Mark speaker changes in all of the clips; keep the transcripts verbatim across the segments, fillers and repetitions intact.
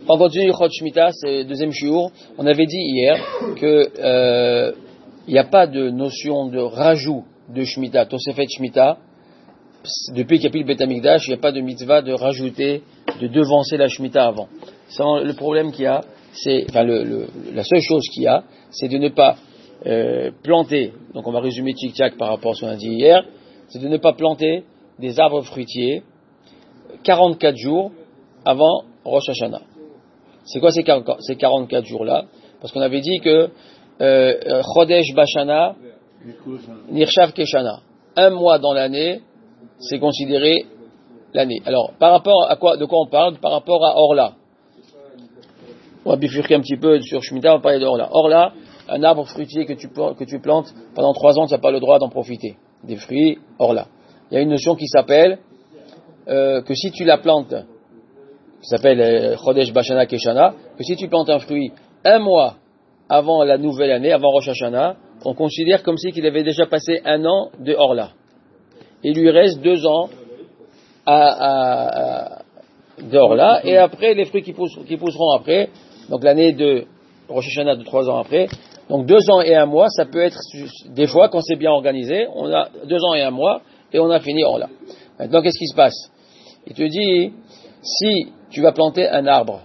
Speaker 1: On continue Chod Shemitah, c'est le deuxième shiur. On avait dit hier que euh, il n'y a pas de notion de rajout de Shemitah, Tosefet Shemitah. Depuis qu'il n'y a plus le Beth Amikdash, il n'y a pas de mitzvah de rajouter, de devancer la Shemitah avant. Sans, le problème qu'il y a, c'est, enfin le, le, la seule chose qu'il y a, c'est de ne pas euh, planter. Donc on va résumer tic-tac par rapport à ce qu'on a dit hier. C'est de ne pas planter des arbres fruitiers quarante-quatre jours avant Rosh Hashanah. C'est quoi ces quarante-quatre jours-là? Parce qu'on avait dit que euh, Chodesh Bashana Nirshav Keshana. Un mois dans l'année, c'est considéré l'année. Alors, par rapport à quoi, de quoi on parle? Par rapport à Orla. On va bifurquer un petit peu sur Shemitah, on va parler d'Orla. Orla, un arbre fruitier que tu, que tu plantes pendant trois ans, tu n'as pas le droit d'en profiter. Des fruits, Orla. Il y a une notion qui s'appelle euh, que si tu la plantes, qui s'appelle Chodesh Bashana Keshana, que si tu plantes un fruit un mois avant la nouvelle année, avant Rosh Hashanah, on considère comme si qu'il avait déjà passé un an de Orla. Il lui reste deux ans à, à, à de Orla, et après les fruits qui, poussent, qui pousseront après, donc l'année de Rosh Hashanah de trois ans après, donc deux ans et un mois, ça peut être, des fois, quand c'est bien organisé, on a deux ans et un mois, et on a fini Orla. Maintenant, qu'est-ce qui se passe? Il te dit, si tu vas planter un arbre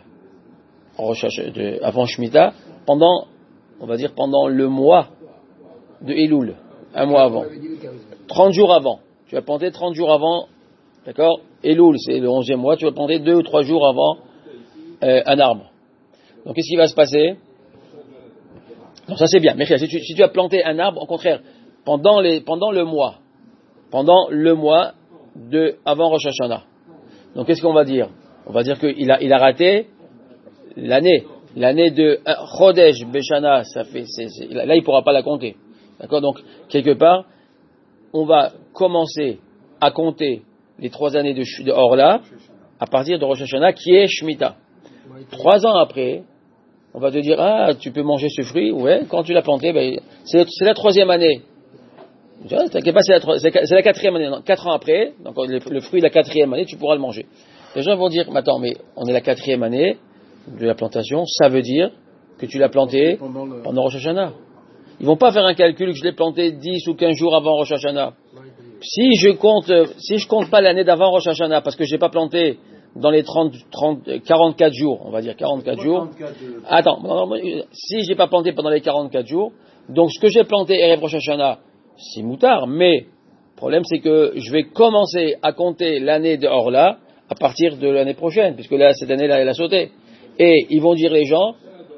Speaker 1: avant Shemitah, pendant, on va dire pendant le mois de Elul, un mois avant, trente jours avant, tu vas planter trente jours avant, d'accord? Elul, c'est le onzième mois, tu vas planter deux ou trois jours avant euh, un arbre. Donc qu'est-ce qui va se passer? Donc ça c'est bien, mais si tu, si tu as planté un arbre, au contraire, pendant, les, pendant le mois, pendant le mois de avant Rosh Hashanah, donc qu'est-ce qu'on va dire? On va dire qu'il a, il a raté l'année. L'année de Chodesh Beshana, ça fait, c'est, c'est, là il ne pourra pas la compter. D'accord? Donc, quelque part, on va commencer à compter les trois années de, de Orla à partir de Rosh Hashanah qui est Shemitah. Trois ans après, on va te dire, ah, tu peux manger ce fruit? Ouais, quand tu l'as planté, ben, c'est, c'est la troisième année. T'inquiète pas, c'est la, c'est, c'est la quatrième année. Non, quatre ans après, donc le, le fruit de la quatrième année, tu pourras le manger. Les gens vont dire, mais attends, mais on est la quatrième année de la plantation, ça veut dire que tu l'as planté pendant, le... pendant Rosh Hashanah. Ils vont pas faire un calcul que je l'ai planté dix ou quinze jours avant Rosh Hashanah. Si je compte, si je compte pas l'année d'avant Rosh Hashanah, parce que j'ai pas planté dans les trente, trente, quarante-quatre jours, on va dire quarante-quatre jours. Attends, non, non, si j'ai pas planté pendant les quarante-quatre jours, donc ce que j'ai planté Erev Rosh Hashanah, c'est moutard, mais le problème c'est que je vais commencer à compter l'année de Orla à partir de l'année prochaine, puisque là, cette année-là, elle a sauté. Et ils vont dire, les gens,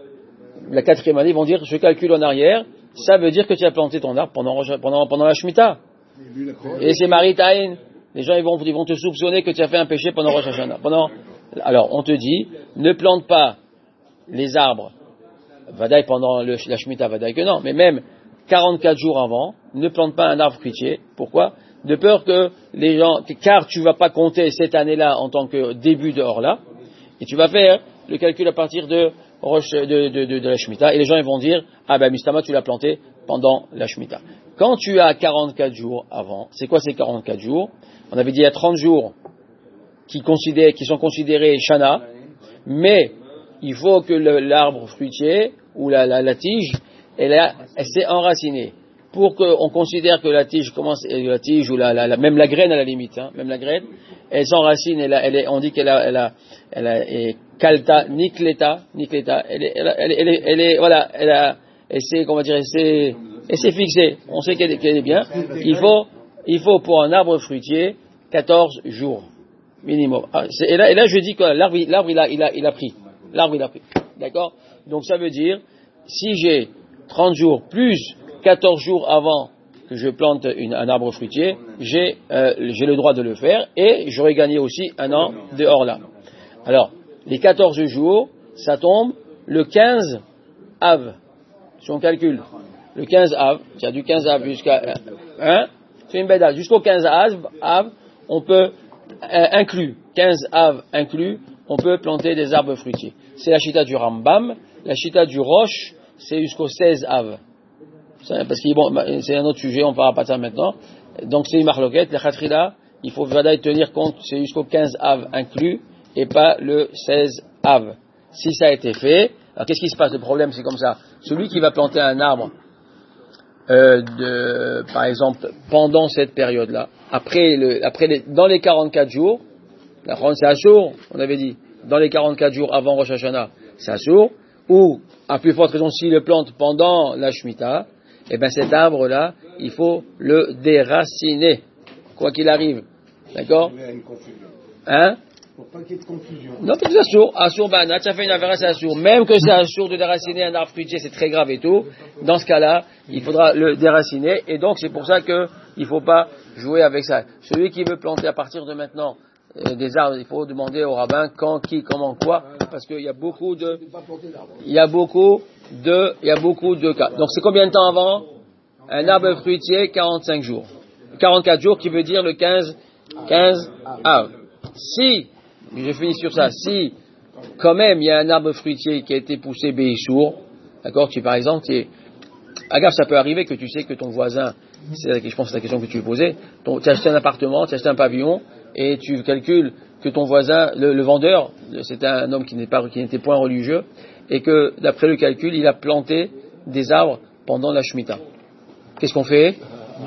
Speaker 1: la quatrième année, ils vont dire, je calcule en arrière, ça veut dire que tu as planté ton arbre pendant, pendant, pendant la Shemitah. Et c'est Maritaïn. Les gens, ils vont, ils vont te soupçonner que tu as fait un péché pendant Rosh Hashanah. Pendant, alors, on te dit, ne plante pas les arbres, vadaï pendant le, la Shemitah, vadaï que non, mais même quarante-quatre jours avant, ne plante pas un arbre fruitier. Pourquoi? De peur que les gens, car tu vas pas compter cette année-là en tant que début de Orla, et tu vas faire le calcul à partir de, de, de, de, de la Shemitah, et les gens ils vont dire, ah ben Mistama tu l'as planté pendant la Shemitah. Quand tu as quarante-quatre jours avant, c'est quoi ces quarante-quatre jours? On avait dit il y a trente jours qui, qui sont considérés Shana, mais il faut que le, l'arbre fruitier, ou la, la, la tige, elle, a, elle s'est enracinée. Pour qu'on considère que la tige commence, la tige ou la, la, la, même la graine à la limite, hein, même la graine, elle s'enracine, elle, elle est, on dit qu'elle a, elle a, elle a, est kalta, nikleta, nikleta, elle est, elle, elle, elle, est, elle est, voilà, elle a, elle s'est, comment dire, elle s'est, elle s'est fixée. On sait qu'elle, qu'elle est bien. Il faut, il faut pour un arbre fruitier quatorze jours minimum. Ah, et là, et là, je dis que l'arbre, l'arbre, il a, il a, il a pris. L'arbre, il a pris. D'accord? Donc ça veut dire, si j'ai trente jours plus quatorze jours avant que je plante une, un arbre fruitier, j'ai, euh, j'ai le droit de le faire et j'aurais gagné aussi un an de Orla. Alors, les quatorze jours, ça tombe le quinze Av. Si on calcule, le quinze Av, c'est du quinze Av jusqu'à hein, c'est une belle date. Jusqu'au quinze Av, Av on peut euh, inclus, quinze Av inclus, on peut planter des arbres fruitiers. C'est la chita du Rambam, la chita du Roche, c'est jusqu'au seize Av. Parce que bon, c'est un autre sujet, on ne parlera pas de ça maintenant. Donc c'est une marloquette, la khatrila, il faut vadaï tenir compte, c'est jusqu'au quinze Av inclus, et pas le seize Av. Si ça a été fait, alors qu'est-ce qui se passe? Le problème, c'est comme ça. Celui qui va planter un arbre, euh, de, par exemple, pendant cette période-là, après le, après les, dans les quarante-quatre jours, la ronde c'est Assour, on avait dit, dans les quarante-quatre jours avant Rosh Hashanah, c'est Assour, ou, à plus forte raison, s'il le plante pendant la Shemitah, eh ben cet arbre-là, il faut le déraciner, quoi qu'il arrive. D'accord? Hein?
Speaker 2: Pour pas qu'il y ait de confusion.
Speaker 1: Non, parce que c'est Assour, Assour Banat, ça fait une affaire, c'est Assour. Même que c'est Assour de déraciner un arbre fruitier, c'est très grave et tout. Dans ce cas-là, il faudra le déraciner, et donc c'est pour ça que il faut pas jouer avec ça. Celui qui veut planter à partir de maintenant euh, des arbres, il faut demander au rabbin quand, qui, comment, quoi, parce qu'il y a beaucoup de, il y a beaucoup de, il y a beaucoup de cas. Donc c'est combien de temps avant? Un arbre fruitier, quarante-cinq jours. quarante-quatre jours qui veut dire le quinze, quinze av. Si, je finis sur ça, si, quand même, il y a un arbre fruitier qui a été poussé Béissour, d'accord, tu, par exemple, tu es, agave, ça peut arriver que tu sais que ton voisin, c'est la, je pense que c'est la question que tu veux poser, ton, tu as acheté un appartement, tu as acheté un pavillon, et tu calcules que ton voisin, le, le vendeur, c'est un homme qui n'est pas, qui n'était point religieux, et que, d'après le calcul, il a planté des arbres pendant la Shemitah. Qu'est-ce qu'on fait?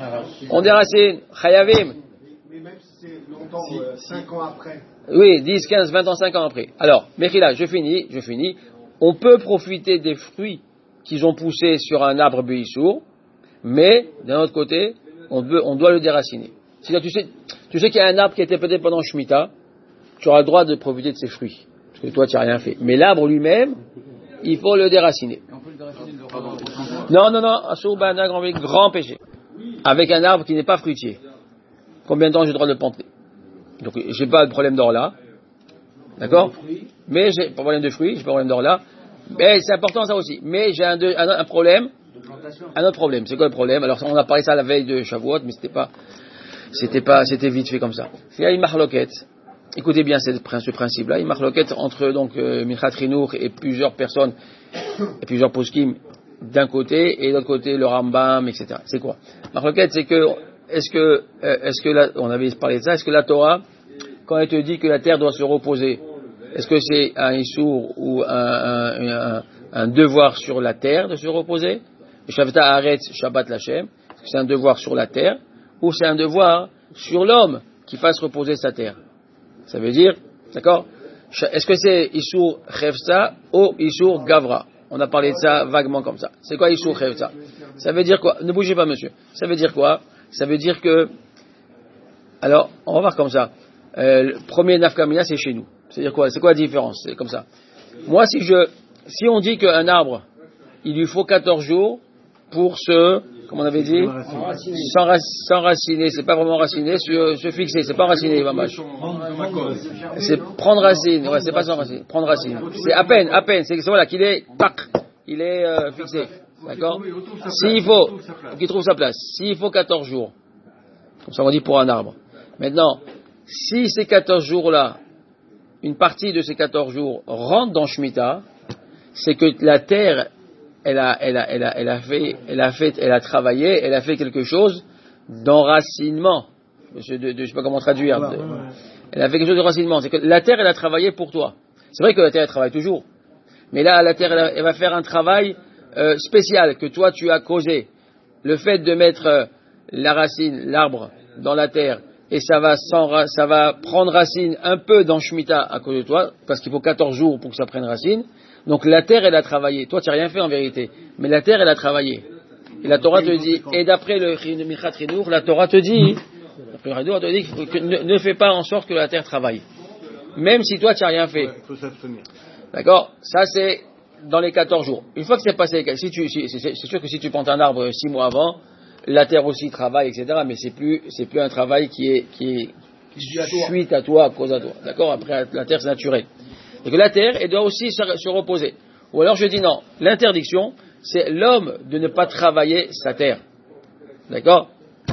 Speaker 1: On déracine, Chayavim.
Speaker 2: Mais même si c'est longtemps, si, euh, cinq ans après.
Speaker 1: Oui, dix, quinze, vingt ans, cinq ans après. Alors, Mechila, je finis, je finis. On peut profiter des fruits qu'ils ont poussés sur un arbre Béissour, mais, d'un autre côté, on, veut, on doit le déraciner. C'est-à-dire, tu sais, tu sais qu'il y a un arbre qui a été planté pendant Shemitah, tu auras le droit de profiter de ses fruits. Parce que toi, tu n'as rien fait. Mais l'arbre lui-même, il faut le déraciner.
Speaker 3: On peut le déraciner de
Speaker 1: Non, non, non, Assour Bana, grand, grand péché. Avec un arbre qui n'est pas fruitier. Combien de temps j'ai le droit de le planter? Donc, j'ai pas de problème d'or là. D'accord? Mais j'ai pas de problème de fruits, j'ai pas de problème d'or là. Mais c'est important ça aussi. Mais j'ai un, de, un, un problème. Un autre problème. C'est quoi le problème? Alors, on a parlé ça la veille de Shavuot, mais c'était pas, c'était pas, c'était vite fait comme ça. Il y a une marloquette. Écoutez bien ce principe-là. Une marloquette entre, donc, euh, Minchat Chinour et plusieurs personnes, et plusieurs poskim d'un côté, et de l'autre côté, le Rambam, et cetera. C'est quoi? Marloquette, c'est que, est-ce que, euh, est-ce que la, on avait parlé de ça, est-ce que la Torah, quand elle te dit que la terre doit se reposer, est-ce que c'est un issour ou un, un, un, un devoir sur la terre de se reposer? Shavta Haaretz Shabbat Lachem, est-ce que c'est un devoir sur la terre, ou c'est un devoir sur l'homme qui fasse reposer sa terre? Ça veut dire, d'accord? Est-ce que c'est issour Chevsa ou issour Gavra? On a parlé de ça vaguement comme ça. C'est quoi issour Chevsa? Ça veut dire quoi? Ne bougez pas, monsieur. Ça veut dire quoi? Ça veut dire que, alors, on va voir comme ça. Euh, le premier nafkamina, c'est chez nous. C'est-à-dire quoi? C'est quoi la différence? C'est comme ça. Moi, si je, si on dit qu'un arbre, il lui faut quatorze jours pour se, comme on avait dit, s'enraciner, c'est pas vraiment raciner, se, se fixer, c'est pas raciner, mamash. C'est prendre racine, ouais, c'est pas s'enraciner, prendre racine. C'est à peine, à peine, c'est, c'est voilà, qu'il est, tac, il est euh, fixé. D'accord? S'il faut, qu'il trouve sa place. S'il faut quatorze jours, comme ça on dit pour un arbre. Maintenant, si ces quatorze jours-là, une partie de ces quatorze jours rentre dans Shemitah, c'est que la terre, elle a, elle a, elle a, elle a fait, elle a fait, elle a travaillé, elle a fait quelque chose d'enracinement. Je ne sais pas comment traduire. De, elle a fait quelque chose d'enracinement. C'est que la terre, elle a travaillé pour toi. C'est vrai que la terre, elle travaille toujours. Mais là, la terre, elle, a, elle va faire un travail euh, spécial que toi, tu as causé. Le fait de mettre euh, la racine, l'arbre, dans la terre, et ça va, sans, ça va prendre racine un peu dans Shemitah à cause de toi, parce qu'il faut quatorze jours pour que ça prenne racine. Donc la terre, elle a travaillé. Toi, tu n'as rien fait en vérité. Mais la terre, elle a travaillé. Et la Torah te dit, et d'après le Michat Chinour, la Torah te dit, d'après le Chinour, te dit que ne, ne fais pas en sorte que la terre travaille. Même si toi, tu n'as rien fait.
Speaker 2: Il faut s'abstenir.
Speaker 1: D'accord? Ça, c'est dans les quatorze jours. Une fois que c'est passé, si tu, si, c'est, c'est sûr que si tu plantes un arbre six mois avant, la terre aussi travaille, et cetera. Mais c'est plus, c'est plus un travail qui est, qui est suite à toi, à cause à toi. D'accord? Après, la terre, c'est naturel. Et que la terre, elle doit aussi se, se reposer. Ou alors je dis non, l'interdiction, c'est l'homme de ne pas travailler sa terre. D'accord?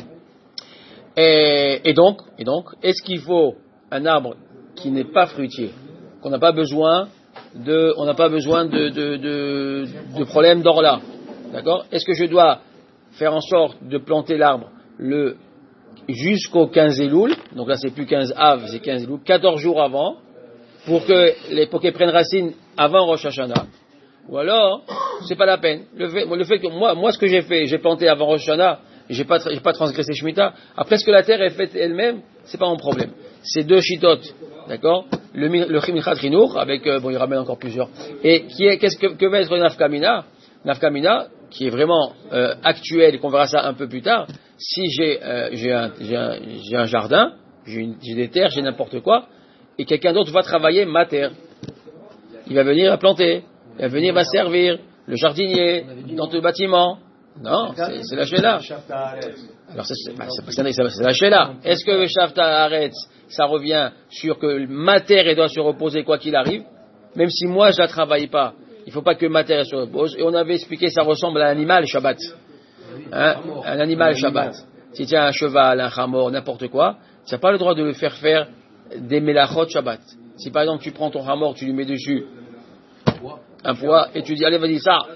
Speaker 1: et, et donc, et donc, est-ce qu'il faut un arbre qui n'est pas fruitier, qu'on n'a pas besoin de, on n'a pas besoin de, de, de, de problème d'orla? D'accord? Est-ce que je dois faire en sorte de planter l'arbre le, jusqu'au quinze Elul, donc là c'est plus quinze Av, c'est quinze Elul, quatorze jours avant, pour que les, pour qu'elles prennent racine avant Rosh Hashanah, ou alors, c'est pas la peine. Le fait, le fait que moi, moi, ce que j'ai fait, j'ai planté avant Rosh Hashanah, j'ai pas, j'ai pas transgressé Shemitah. Après, ce que la terre est faite elle-même, c'est pas mon problème. C'est deux chitotes, d'accord? Le, le Chimichat Chinour, avec, euh, bon, il ramène encore plusieurs. Et qui est, qu'est-ce que, que va être Nafkamina? Nafkamina, qui est vraiment, euh, actuel, et qu'on verra ça un peu plus tard. Si j'ai, euh, j'ai un, j'ai un, j'ai un jardin, j'ai, une, j'ai des terres, j'ai n'importe quoi, et quelqu'un d'autre va travailler ma terre. Il va venir à planter. Il va venir, va servir, le jardinier, dans le bâtiment. Non, c'est, c'est la Sheila. Alors, c'est, c'est, c'est, c'est, c'est la Sheila. Est-ce que le Shavta Haaretz, ça revient sur que ma terre, elle doit se reposer quoi qu'il arrive, même si moi, je la travaille pas. Il faut pas que ma terre se repose. Et on avait expliqué, ça ressemble à un animal Shabbat. Hein? Un animal Shabbat. Si tu as un cheval, un hamor, n'importe quoi, tu n'as pas le droit de le faire faire des melachot Shabbat. Si par exemple, tu prends ton hamor, tu lui mets dessus un poids, et tu dis, allez, vas-y, ça.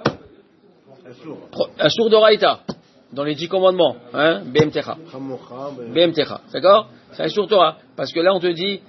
Speaker 1: Un sourd d'Oraïta, dans les dix commandements, hein, B M T H. B M T H, d'accord? C'est un sourd Torah. Parce que là, on te dit,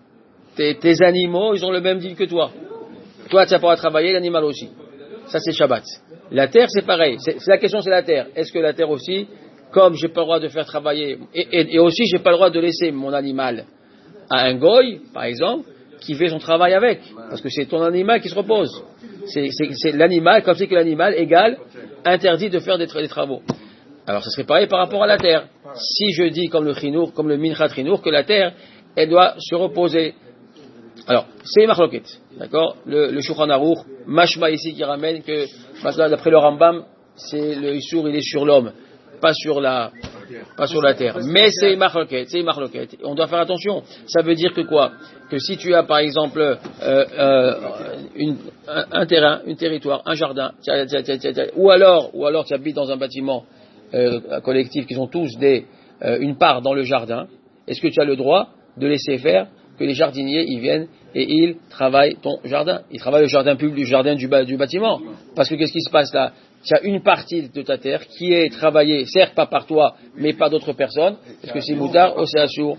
Speaker 1: tes, tes animaux, ils ont le même deal que toi. Toi, tu n'as pas à travailler, l'animal aussi. Ça, c'est Shabbat. La terre, c'est pareil. C'est, c'est la question, c'est la terre. Est-ce que la terre aussi, comme j'ai pas le droit de faire travailler, et, et, et aussi, j'ai pas le droit de laisser mon animal à un goy, par exemple, qui fait son travail avec, parce que c'est ton animal qui se repose. C'est, c'est, c'est l'animal, comme c'est que l'animal égale interdit de faire des, tra- des travaux. Alors, ça serait pareil par rapport à la terre. Si je dis, comme le chinour, comme le minchat chinour, que la terre, elle doit se reposer. Alors, c'est Machloket, d'accord? Le, le Shulchan Aruch, Mashma ici qui ramène que, d'après le Rambam, c'est le Issour, il est sur l'homme, pas sur la, pas sur la terre. Mais c'est Machloket, c'est Machloket. On doit faire attention. Ça veut dire que quoi? Que si tu as par exemple euh, euh, une, un, un terrain, un territoire, un jardin, tcha, tcha, tcha, tcha, ou alors, ou alors tu habites dans un bâtiment euh, collectif qui ont tous des, euh, une part dans le jardin, est-ce que tu as le droit de laisser faire que les jardiniers ils viennent et ils travaillent ton jardin? Ils travaillent le jardin public, le jardin du, du bâtiment. Parce que qu'est-ce qui se passe là? Tu as une partie de ta terre qui est travaillée, certes pas par toi, mais par d'autres personnes. Est-ce que c'est moutard ou c'est assour?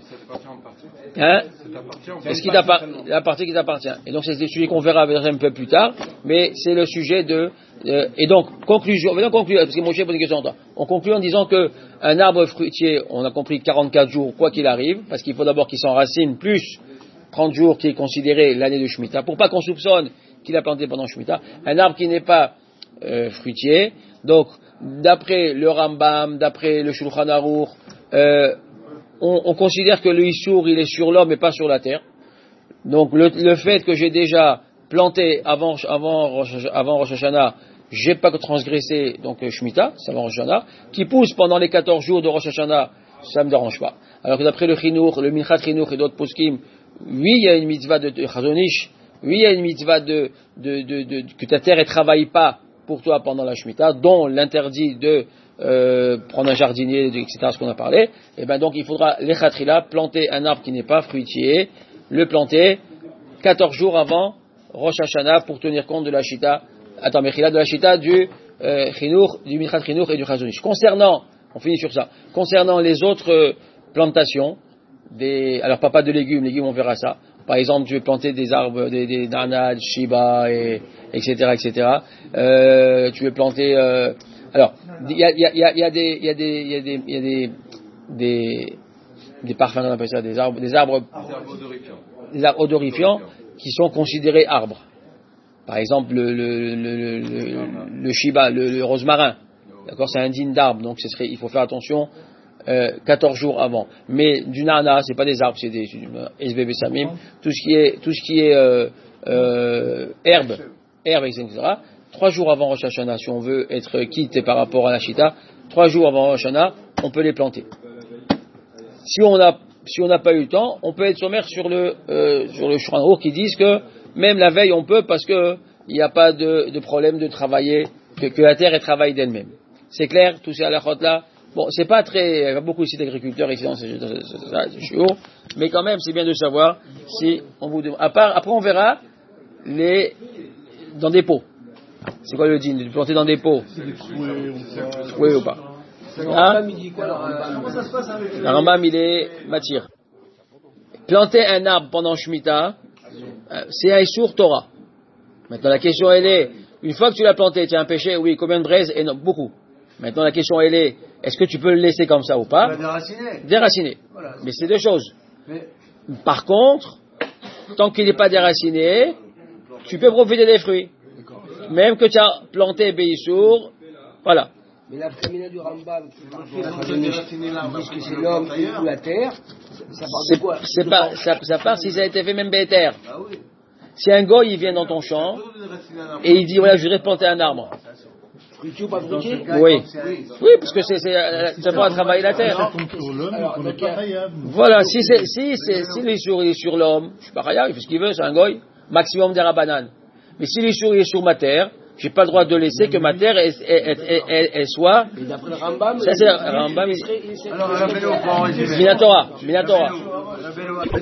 Speaker 1: Hein? Est-ce qu'il t'appartient? La partie qui t'appartient. Et donc c'est le sujet qu'on verra un peu plus tard, mais c'est le sujet de, euh, et donc, conclusion, on va conclure, parce que mon chef pose une question, on conclut en disant que un arbre fruitier, on a compris quarante-quatre jours, quoi qu'il arrive, parce qu'il faut d'abord qu'il s'enracine, plus trente jours qui est considéré l'année de Shemitah, pour pas qu'on soupçonne qu'il a planté pendant Shemitah. Un arbre qui n'est pas euh, fruitier, donc, d'après le Rambam, d'après le Shulchan Aruch, euh, On, on considère que le Issour, il est sur l'homme et pas sur la terre. Donc, le, le fait que j'ai déjà planté avant, avant, avant Rosh Hashanah, j'ai pas transgressé, donc, Shemitah, c'est avant Rosh Hashanah, qui pousse pendant les quatorze jours de Rosh Hashanah, ça me dérange pas. Alors que d'après le Chinour, le Minchat Chinour et d'autres poskim, oui, il y a une mitzvah de, de Chazonish, oui, il y a une mitzvah de, de, de, de, de que ta terre ne travaille pas pour toi pendant la Shemitah, dont l'interdit de Euh, prendre un jardinier, et cetera, ce qu'on a parlé, et ben donc il faudra l'echatrila, planter un arbre qui n'est pas fruitier, le planter quatorze jours avant Rosh Hashanah pour tenir compte de la Shita, attends, Mechila, de la Shita du euh, Chinour, du Minchat Chinour et du Chazonish. Concernant, on finit sur ça, concernant les autres euh, plantations, des, alors pas, pas de légumes, légumes on verra ça. Par exemple, tu veux planter des arbres, des, des nanades, shiba, et, etc., et cetera. Euh, tu veux planter, euh, alors, il y a, y, a, y, a, y a des, il y a des, il y a des, il y a des, des, des parfums, on appelle ça, des arbres, des arbres, des arbres odorifiants qui sont considérés arbres. Par exemple, le, le, le, le, le shiba, le, le rosemarin. D'accord, c'est un digne d'arbre, donc ce serait, il faut faire attention, euh, quatorze jours avant. Mais du nana, c'est pas des arbres, c'est des, S B B Samim, tout ce qui est, tout ce qui est, euh, euh, herbe, herbe, et cetera. Trois jours avant Rosh Hashanah, si on veut être quitte par rapport à la Shita, trois jours avant Rosh Hashanah, on peut les planter. Si on a, si on n'a pas eu le temps, on peut être sommaire sur le, euh, sur le Shulchan Aruch qui disent que même la veille on peut parce que il n'y a pas de, de problème de travailler, que, que la terre elle travaille d'elle-même. C'est clair, tous ces halakhot là. Bon, c'est pas très, il y a beaucoup ici d'agriculteurs ici dans ce shiur, mais quand même c'est bien de savoir si on vous demande. À part, après on verra les, dans des pots. C'est quoi le din? De planter dans des pots? Oui ou pas? Hein? Le Rambam il est matir. Planter un arbre pendant Shemitah, c'est un Issour Torah. Maintenant, la question, elle est, une fois que tu l'as planté, tu as un péché, oui, combien de braises? Et non, beaucoup. Maintenant, la question, elle est, est-ce que tu peux le laisser comme ça ou pas?
Speaker 4: Tu vas déraciner.
Speaker 1: Déraciner.
Speaker 4: Voilà.
Speaker 1: Mais c'est deux choses.
Speaker 4: Mais,
Speaker 1: Par contre, tant qu'il n'est pas déraciné, tu peux profiter des fruits. Même que tu as planté Beissour, voilà.
Speaker 5: Mais la féminin du Rambam, qui
Speaker 2: Donc,
Speaker 5: marque
Speaker 2: c'est déraciner l'arbre,
Speaker 5: disent que c'est
Speaker 2: après,
Speaker 5: l'homme
Speaker 2: ailleurs.
Speaker 5: ou la terre, ça part
Speaker 1: C'est
Speaker 5: de quoi?
Speaker 1: c'est pas, ça, ça part si ça a été fait même Béter.
Speaker 4: bah oui.
Speaker 1: Si un goy, il vient dans ton champ, et il dit, voilà, je voudrais planter un arbre.
Speaker 5: Fruitier ou pas fruitier?
Speaker 1: Oui. Oui, parce que c'est, c'est, euh, c'est pour travailler la terre.
Speaker 6: Ça tombe sur l'homme,
Speaker 5: Alors,
Speaker 6: on n'est
Speaker 5: donc,
Speaker 6: pas
Speaker 5: il y a-
Speaker 6: payable.
Speaker 1: Voilà, si c'est, si c'est, si les souris est sur l'homme, je suis pas rien, il fait ce qu'il veut, c'est un goy, maximum des rabananes. Mais si les souris est sur ma terre, j'ai pas le droit de laisser que ma terre, elle, elle, elle, elle- elle soit,
Speaker 5: Et d'après le Rambam,
Speaker 1: ça c'est,
Speaker 5: il-
Speaker 1: Rambam,
Speaker 5: il serait- il serait-
Speaker 4: Alors, la vélo, pour en résumer.
Speaker 1: Minatora, Minatora.
Speaker 4: La vélo,